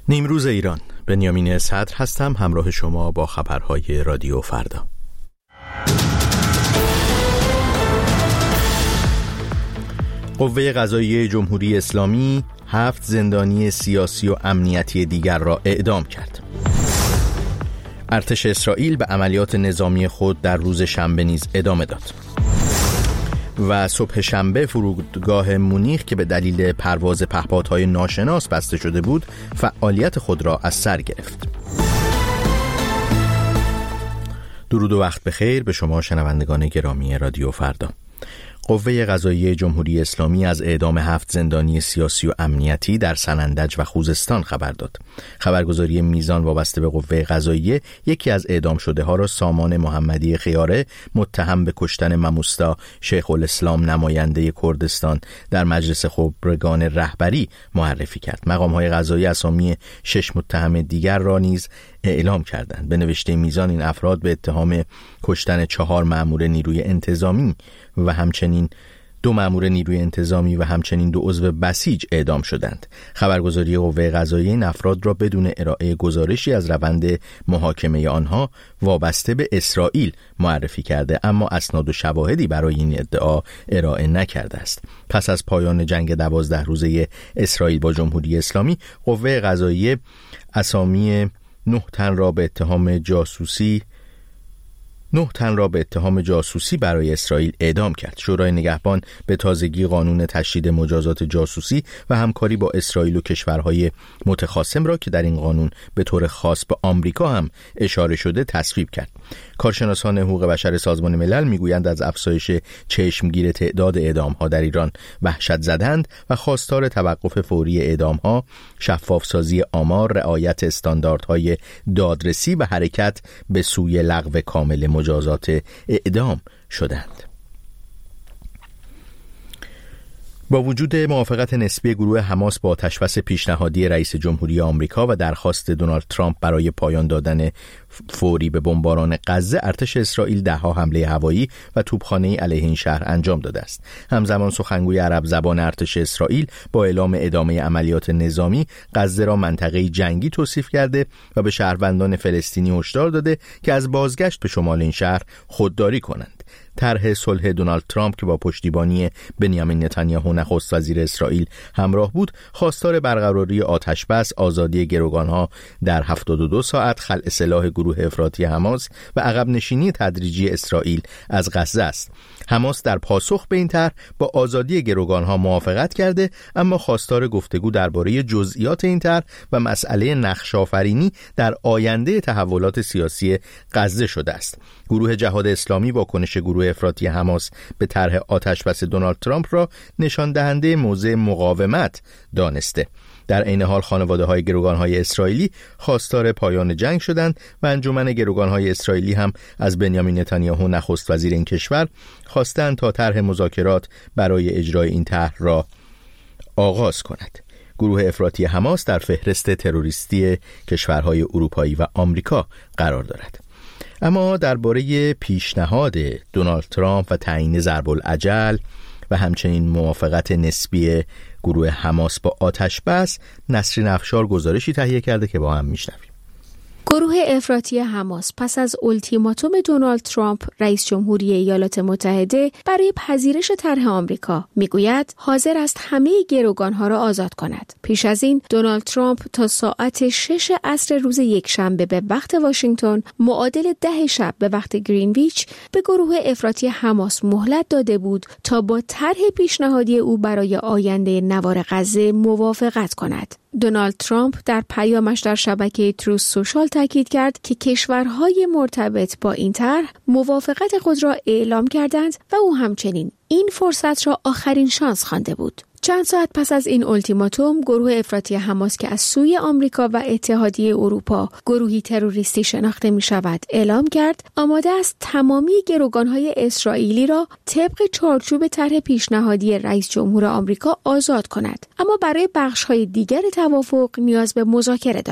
نیمروز ایران، بنیامین صدر هستم، همراه شما با خبرهای رادیو فردا. قوه قضاییه جمهوری اسلامی 7 زندانی سیاسی و امنیتی دیگر را اعدام کرد. ارتش اسرائیل به عملیات نظامی خود در روز شنبه نیز ادامه داد. و صبح شنبه فرودگاه مونیخ که به دلیل پرواز پهپادهای ناشناس بسته شده بود، فعالیت خود را از سر گرفت. درود و وقت بخیر به شما شنوندگان گرامی رادیو فردا. قوه قضاییه جمهوری اسلامی از اعدام 7 زندانی سیاسی و امنیتی در سنندج و خوزستان خبر داد. خبرگزاری میزان وابسته به قوه قضاییه یکی از اعدام شده ها را سامان محمدی خیاره متهم به کشتن مموستا شیخ الاسلام نماینده کردستان در مجلس خبرگان رهبری معرفی کرد. مقام‌های قضایی اسامی 6 متهم دیگر را نیز اعلام کردند. به نوشته میزان این افراد به اتهام کشتن 4 مأمور نیروی انتظامی و همچنین 2 مأمور نیروی انتظامی و همچنین 2 عضو بسیج اعدام شدند. خبرگزاری قوه قضاییه این افراد را بدون ارائه گزارشی از روند محاکمه آنها وابسته به اسرائیل معرفی کرده، اما اسناد و شواهدی برای این ادعا ارائه نکرده است. پس از پایان جنگ 12 روزه اسرائیل با جمهوری اسلامی، قوه قضاییه اسامی 9 تن را به اتهام جاسوسی برای اسرائیل اعدام کرد. شورای نگهبان به تازگی قانون تشدید مجازات جاسوسی و همکاری با اسرائیل و کشورهای متخاصم را که در این قانون به طور خاص به آمریکا هم اشاره شده تصویب کرد. کارشناسان حقوق بشر سازمان ملل میگویند از افزایش چشمگیر تعداد اعدام‌ها در ایران وحشت زدند و خواستار توقف فوری اعدام‌ها، شفاف‌سازی آمار، رعایت استانداردهای دادرسی و حرکت به سوی لغو کامل مجازات اعدام شدند. با وجود موافقت نسبی گروه حماس با آتشبس پیشنهادی رئیس جمهوری آمریکا و درخواست دونالد ترامپ برای پایان دادن فوری به بمباران غزه، ارتش اسرائیل 10 حمله هوایی و توپخانه‌ای علیه این شهر انجام داده است. همزمان سخنگوی عرب زبان ارتش اسرائیل با اعلام ادامه عملیات نظامی غزه را منطقه جنگی توصیف کرده و به شهروندان فلسطینی هشدار داده که از بازگشت به شمال این شهر خودداری کنند. طرح صلح دونالد ترامپ که با پشتیبانی بنیامین نتانیاهو نخست وزیر اسرائیل همراه بود، خواستار برقراری آتشبس، آزادی گروگانها در 72 ساعت، خلع سلاح گروه افراطی حماس و عقب نشینی تدریجی اسرائیل از غزه است. حماس در پاسخ به این طرح با آزادی گروگانها موافقت کرده، اما خواستار گفتگو درباره جزئیات این طرح و مسئله نقش‌آفرینی در آینده تحولات سیاسی غزه شده است. گروه جهاد اسلامی واکنش گروه افراطی حماس به طرح آتشبس دونالد ترامپ را نشان دهنده موضع مقاومت دانسته. در عین حال خانواده‌های گروگان‌های اسرائیلی خواستار پایان جنگ شدند و انجمن گروگان‌های اسرائیلی هم از بنیامین نتانیاهو نخست وزیر این کشور خواستند تا طرح مذاکرات برای اجرای این طرح را آغاز کند. گروه افراطی حماس در فهرست تروریستی کشورهای اروپایی و آمریکا قرار دارد. اما درباره پیشنهاد دونالد ترامپ و تعیین ضرب العجل و همچنین موافقت نسبی گروه حماس با آتشبس، نسرین افشار گزارشی تهیه کرده که با هم میشنویم. گروه افراطی حماس پس از اولتیماتوم دونالد ترامپ رئیس جمهوری ایالات متحده برای پذیرش طرح آمریکا میگوید حاضر است همه گروگانها را آزاد کند. پیش از این دونالد ترامپ تا ساعت 6 عصر روز یکشنبه به وقت واشنگتن معادل 10 شب به وقت گرینویچ به گروه افراطی حماس مهلت داده بود تا با طرح پیشنهادی او برای آینده نوار غزه موافقت کند. دونالد ترامپ در پیامش در شبکه تروث سوشال تاکید کرد که کشورهای مرتبط با این طرح موافقت خود را اعلام کردند و او همچنین این فرصت را آخرین شانس خوانده بود. چند ساعت پس از این اولتیماتوم، گروه افراطی حماس که از سوی آمریکا و اتحادیه اروپا گروهی تروریستی شناخته می شود اعلام کرد آماده است تمامی گروگانهای اسرائیلی را طبق چارچوب طرح پیشنهادی رئیس جمهور آمریکا آزاد کند، اما برای بخش‌های دیگر توافق نیاز به مذاکره دارد.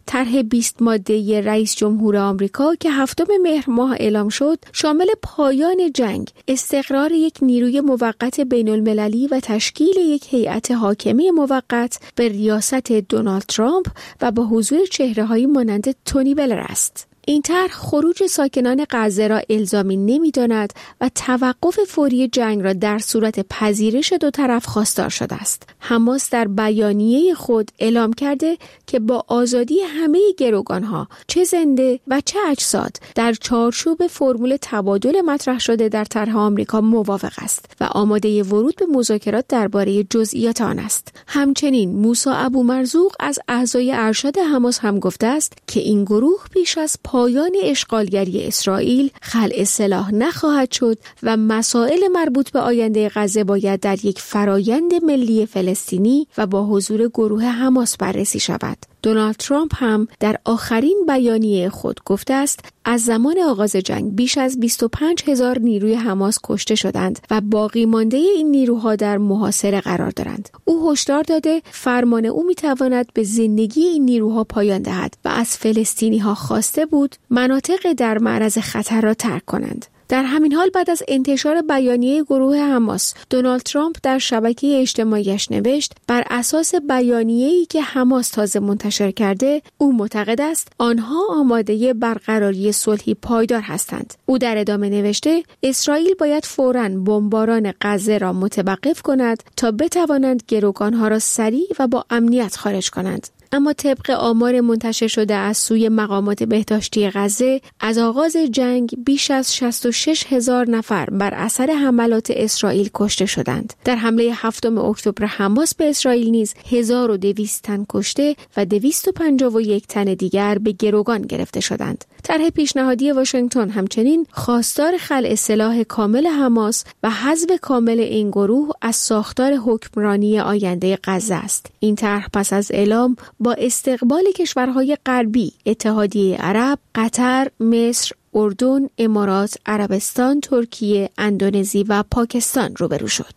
طرح 20 ماده‌ای رئیس جمهور آمریکا که 7 مهر ماه اعلام شد، شامل پایان جنگ، استقرار یک نیروی موقت بین‌المللی و تشکیل یک هیئت حاکمه موقت به ریاست دونالد ترامپ و با حضور چهره‌هایی مانند تونی بلر است. این طرح خروج ساکنان غزه را الزامی نمی‌داند و توقف فوری جنگ را در صورت پذیرش دو طرف خواستار شده است. حماس در بیانیه خود اعلام کرده که با آزادی همه گروگانها، چه زنده و چه اجساد، در چارچوب فرمول تبادل مطرح شده در طرح آمریکا موافق است و آماده ورود به مذاکرات درباره جزئیات آن است. همچنین موسی ابومرزوق از اعضای ارشد حماس هم گفته است که این گروه پیش از پایان اشغالگری اسرائیل خلع سلاح نخواهد شد و مسائل مربوط به آینده غزه باید در یک فرایند ملی فلسطینی و با حضور گروه حماس بررسی شود. دونالد ترامپ هم در آخرین بیانیه خود گفته است از زمان آغاز جنگ بیش از 25,000 نیروی حماس کشته شدند و باقی مانده این نیروها در محاصره قرار دارند. او هشدار داده فرمان او میتواند به زندگی این نیروها پایان دهد و از فلسطینی‌ها خواسته بود مناطق در معرض خطر را ترک کنند. در همین حال بعد از انتشار بیانیه گروه حماس، دونالد ترامپ در شبکه اجتماعیش نوشت بر اساس بیانیه‌ای که حماس تازه منتشر کرده، او معتقد است آنها آماده برقراری صلحی پایدار هستند. او در ادامه نوشته اسرائیل باید فوراً بمباران غزه را متوقف کند تا بتوانند گروگانها را سریع و با امنیت خارج کنند. اما طبق آمار منتشر شده از سوی مقامات بهداشتی غزه، از آغاز جنگ بیش از 66,000 نفر بر اثر حملات اسرائیل کشته شدند. در حمله 7 اکتبر حماس به اسرائیل نیز 1200 تن کشته و 251 تن دیگر به گروگان گرفته شدند. طرح پیشنهادی واشنگتن همچنین خواستار خلع سلاح کامل حماس و حذف کامل این گروه از ساختار حکمرانی آینده غزه است. این طرح پس از اعلام با استقبال کشورهای غربی، اتحادیه عرب، قطر، مصر، اردن، امارات، عربستان، ترکیه، اندونزی و پاکستان روبرو شد.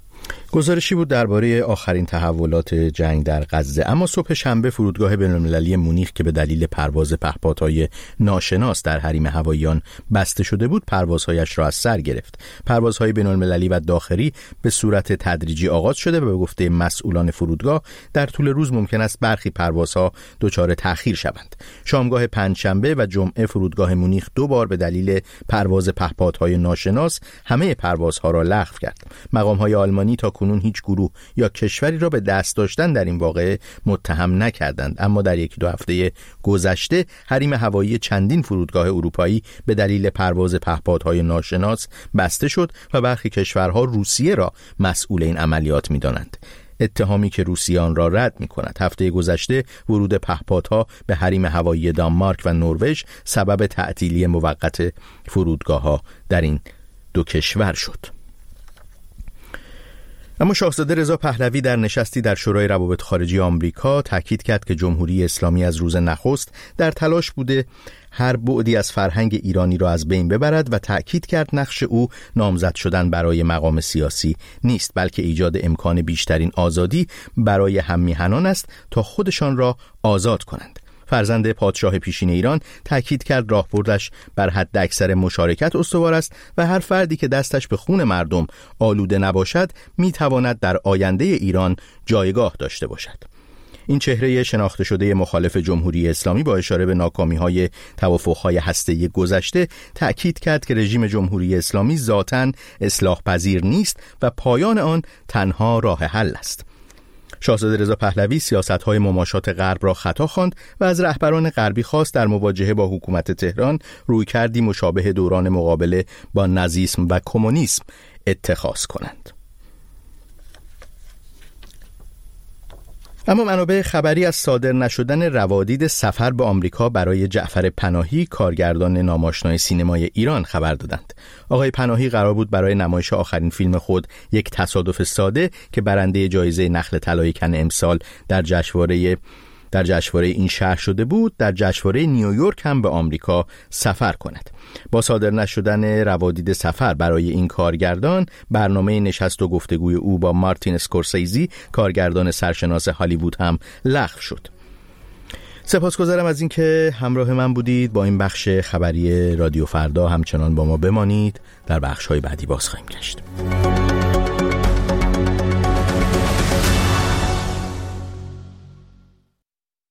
گزارشی بود درباره آخرین تحولات جنگ در غزه. اما صبح شنبه فرودگاه بین‌المللی مونیخ که به دلیل پرواز پهپادهای ناشناس در حریم هواییان بسته شده بود، پروازهایش را از سر گرفت. پروازهای بین‌المللی و داخلی به صورت تدریجی آغاز شده و به گفته مسئولان فرودگاه در طول روز ممکن است برخی پروازها دچار تأخیر شوند. شامگاه پنجشنبه و جمعه فرودگاه مونیخ 2 بار به دلیل پرواز پهپادهای ناشناس همه پروازها را لغو کرد. مقام‌های آلمانی تا کنون هیچ گروه یا کشوری را به دست داشتن در این واقعه متهم نکردند، اما در 1-2 هفته گذشته حریم هوایی چندین فرودگاه اروپایی به دلیل پرواز پهپادهای ناشناس بسته شد و برخی کشورها روسیه را مسئول این عملیات می‌دانند. اتهامی که روسیه آن را رد می‌کند. هفته گذشته ورود پهپادها به حریم هوایی دانمارک و نروژ سبب تعطیلی موقت فرودگاه‌ها در این 2 کشور شد. اما شاهزاده رضا پهلوی در نشستی در شورای روابط خارجی آمریکا تاکید کرد که جمهوری اسلامی از روز نخست در تلاش بوده هر بعدی از فرهنگ ایرانی را از بین ببرد و تاکید کرد نقش او نامزد شدن برای مقام سیاسی نیست، بلکه ایجاد امکان بیشترین آزادی برای هم‌میهنان است تا خودشان را آزاد کنند. فرزند پادشاه پیشین ایران تاکید کرد راهبردش بر حد اکثر مشارکت استوار است و هر فردی که دستش به خون مردم آلوده نباشد میتواند در آینده ایران جایگاه داشته باشد. این چهره شناخته شده مخالف جمهوری اسلامی با اشاره به ناکامی‌های توافق‌های هسته‌ای گذشته تأکید کرد که رژیم جمهوری اسلامی ذاتاً اصلاح پذیر نیست و پایان آن تنها راه حل است. شاهزاده رضا پهلوی سیاست‌های مماشات غرب را خطا خواند و از رهبران غربی خواست در مواجهه با حکومت تهران رویکردی مشابه دوران مقابله با نازیسم و کمونیسم اتخاذ کنند. اما منابع خبری از صادر نشدن روادید سفر به آمریکا برای جعفر پناهی، کارگردان ناماشنای سینمای ایران، خبر دادند. آقای پناهی قرار بود برای نمایش آخرین فیلم خود یک تصادف ساده که برنده جایزه نخل طلای کن امسال در جشنواره این شهر شده بود، در جشنواره نیویورک هم به آمریکا سفر کند. با صادر نشدن روادید سفر برای این کارگردان، برنامه نشست و گفتگوی او با مارتین اسکورسیزی، کارگردان سرشناس هالیوود، هم لغو شد. سپاسگزارم از اینکه همراه من بودید. با این بخش خبری رادیو فردا همچنان با ما بمانید. در بخش‌های بعدی باز خواهیم گشت.